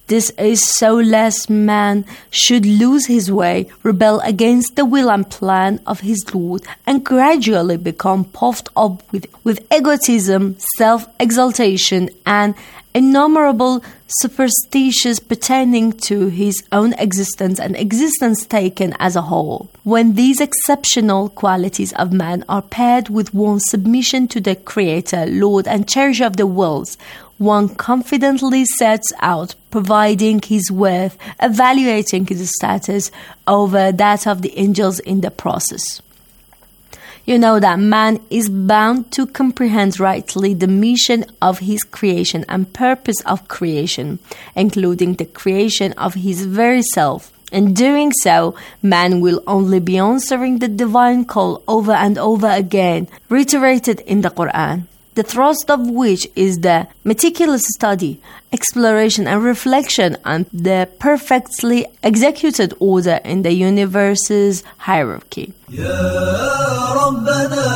This is so lest man should lose his way, rebel against the will and plan of his Lord, and gradually become puffed up with, with egotism, self-exaltation, and innumerable superstitions pertaining to his own existence and existence taken as a whole. When these exceptional qualities of man are paired with one's submission to the Creator, Lord, and Cherisher of the worlds, one confidently sets out providing his worth, evaluating his status over that of the angels in the process. You know that man is bound to comprehend rightly the mission of his creation and purpose of creation, including the creation of his very self. In doing so, man will only be answering the divine call over and over again, reiterated in the Quran, the thrust of which is the meticulous study, exploration and reflection on the perfectly executed order in the universe's hierarchy. يا ربنا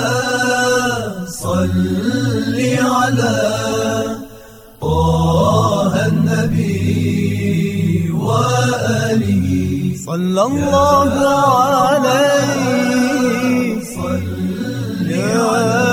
صل على طه النبي وآله صلى الله عليه صل على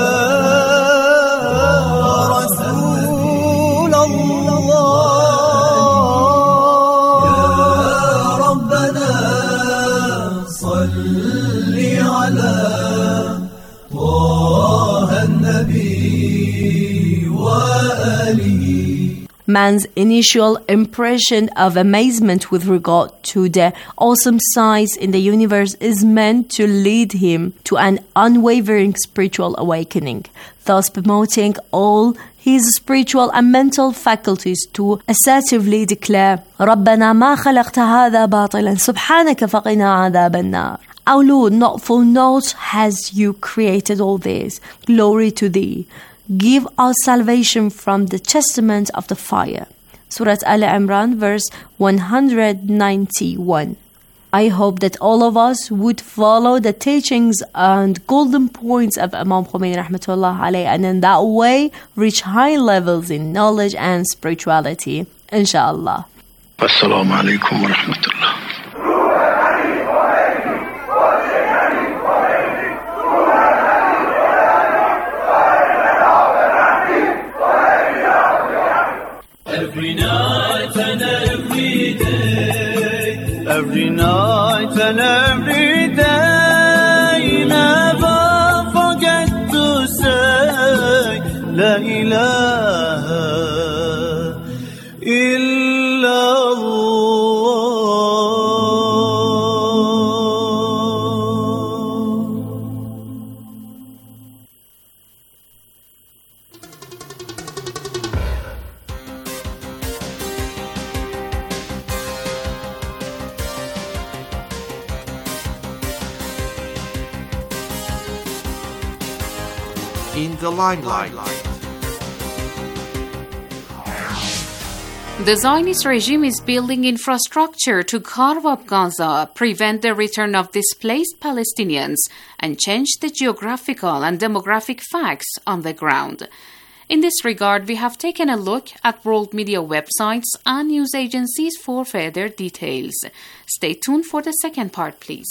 Man's initial impression of amazement with regard to the awesome size in the universe is meant to lead him to an unwavering spiritual awakening, thus promoting all his spiritual and mental faculties to assertively declare, رَبَّنَا مَا خَلَقْتَ هَذَا بَاطِلًا سُبْحَانَكَ فَقِنَا عَذَابَ النَّارِ. Our Lord, not for naught has you created all this. Glory to thee. Give us salvation from the chastisement of the fire. Surah Al-Imran, verse one hundred ninety-one. I hope that all of us would follow the teachings and golden points of Imam Khomeini rahmatullah alayhi, and in that way reach high levels in knowledge and spirituality. Inshallah. Assalamu alaikum wa rahmatullah. Every night and every day, every night and every day, never forget to say La ilaha illallah. In the limelight. The Zionist regime is building infrastructure to carve up Gaza, prevent the return of displaced Palestinians, and change the geographical and demographic facts on the ground. In this regard, we have taken a look at world media websites and news agencies for further details. Stay tuned for the second part, please.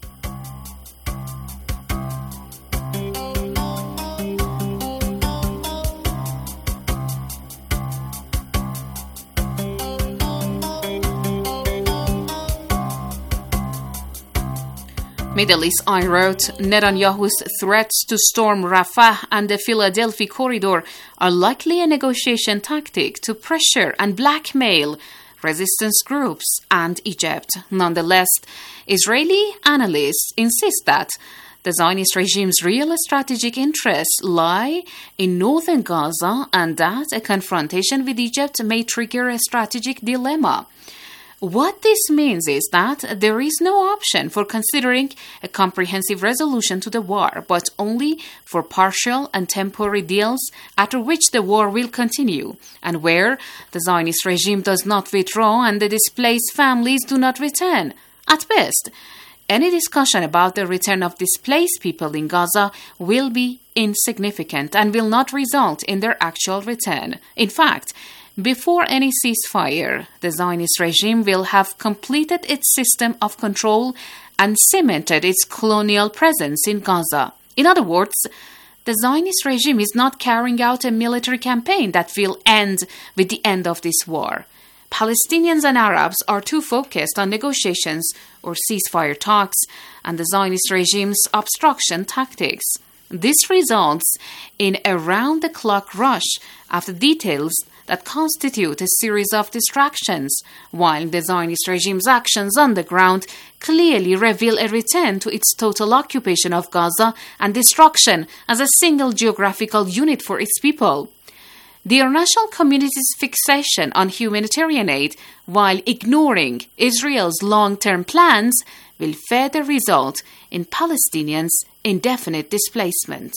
Middle East Eye wrote, Netanyahu's threats to storm Rafah and the Philadelphia corridor are likely a negotiation tactic to pressure and blackmail resistance groups and Egypt. Nonetheless, Israeli analysts insist that the Zionist regime's real strategic interests lie in northern Gaza and that a confrontation with Egypt may trigger a strategic dilemma. What this means is that there is no option for considering a comprehensive resolution to the war, but only for partial and temporary deals after which the war will continue, and where the Zionist regime does not withdraw and the displaced families do not return. At best, any discussion about the return of displaced people in Gaza will be insignificant and will not result in their actual return. In fact, Before any ceasefire, the Zionist regime will have completed its system of control and cemented its colonial presence in Gaza. In other words, the Zionist regime is not carrying out a military campaign that will end with the end of this war. Palestinians and Arabs are too focused on negotiations or ceasefire talks and the Zionist regime's obstruction tactics. This results in a round-the-clock rush after details that constitute a series of distractions, while the Zionist regime's actions on the ground clearly reveal a return to its total occupation of Gaza and destruction as a single geographical unit for its people. The international community's fixation on humanitarian aid while ignoring Israel's long-term plans will further result in Palestinians' indefinite displacement.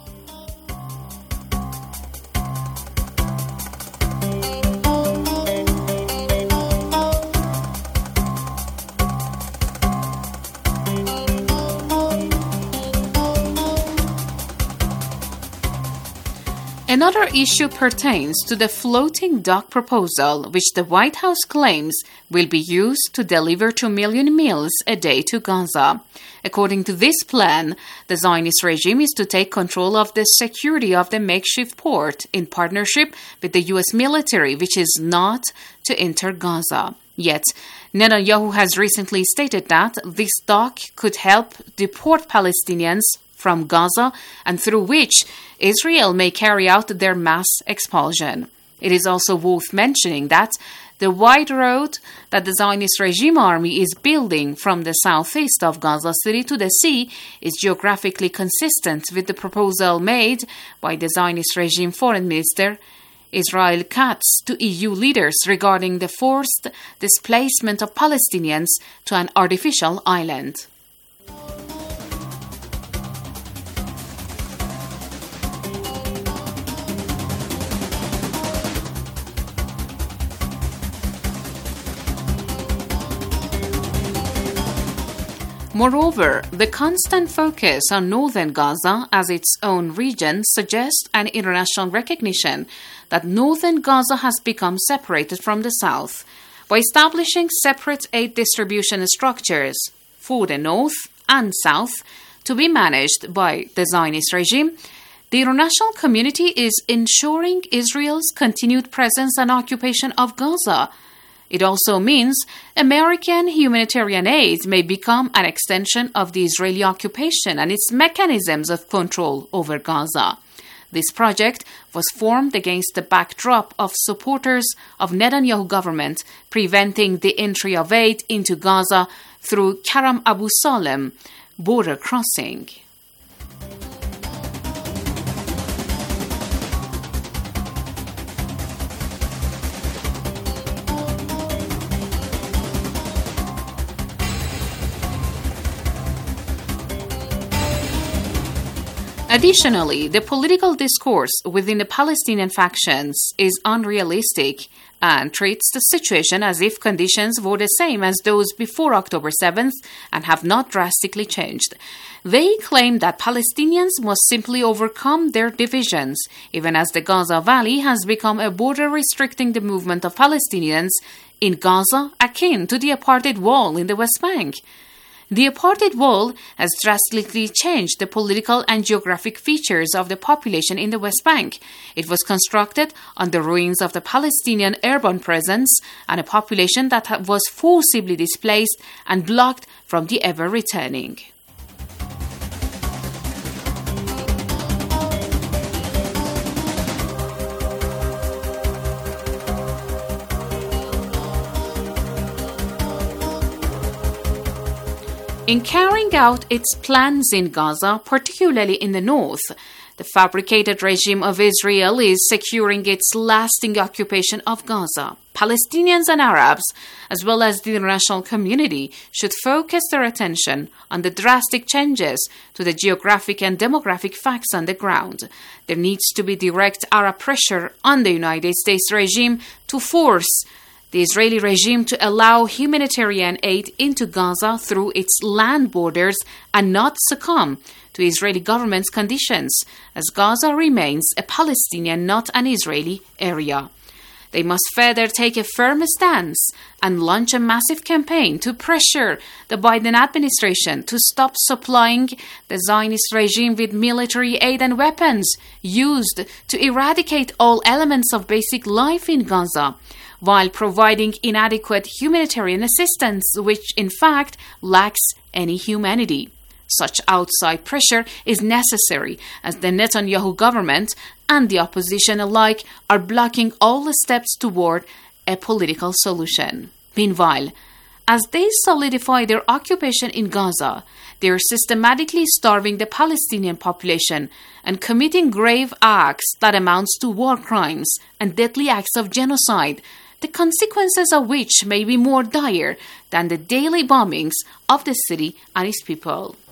Another issue pertains to the floating dock proposal, which the White House claims will be used to deliver two million meals a day to Gaza. According to this plan, the Zionist regime is to take control of the security of the makeshift port in partnership with the U S military, which is not to enter Gaza. Yet, Netanyahu has recently stated that this dock could help deport Palestinians from Gaza and through which Israel may carry out their mass expulsion. It is also worth mentioning that the wide road that the Zionist regime army is building from the southeast of Gaza City to the sea is geographically consistent with the proposal made by the Zionist regime foreign minister Israel Katz to E U leaders regarding the forced displacement of Palestinians to an artificial island. Moreover, the constant focus on northern Gaza as its own region suggests an international recognition that northern Gaza has become separated from the south. By establishing separate aid distribution structures for the north and south to be managed by the Zionist regime, the international community is ensuring Israel's continued presence and occupation of Gaza. It also means American humanitarian aid may become an extension of the Israeli occupation and its mechanisms of control over Gaza. This project was formed against the backdrop of supporters of Netanyahu government preventing the entry of aid into Gaza through Karam Abu Salem border crossing. Additionally, the political discourse within the Palestinian factions is unrealistic and treats the situation as if conditions were the same as those before October seventh and have not drastically changed. They claim that Palestinians must simply overcome their divisions, even as the Gaza Valley has become a border restricting the movement of Palestinians in Gaza akin to the apartheid wall in the West Bank. The apartheid wall has drastically changed the political and geographic features of the population in the West Bank. It was constructed on the ruins of the Palestinian urban presence and a population that was forcibly displaced and blocked from the ever-returning. In carrying out its plans in Gaza, particularly in the north, the fabricated regime of Israel is securing its lasting occupation of Gaza. Palestinians and Arabs, as well as the international community, should focus their attention on the drastic changes to the geographic and demographic facts on the ground. There needs to be direct Arab pressure on the United States regime to force the Israeli regime to allow humanitarian aid into Gaza through its land borders and not succumb to Israeli government's conditions, as Gaza remains a Palestinian, not an Israeli area. They must further take a firm stance and launch a massive campaign to pressure the Biden administration to stop supplying the Zionist regime with military aid and weapons used to eradicate all elements of basic life in Gaza, while providing inadequate humanitarian assistance, which in fact lacks any humanity. Such outside pressure is necessary as the Netanyahu government and the opposition alike are blocking all the steps toward a political solution. Meanwhile, as they solidify their occupation in Gaza, they are systematically starving the Palestinian population and committing grave acts that amounts to war crimes and deadly acts of genocide, the consequences of which may be more dire than the daily bombings of the city and its people.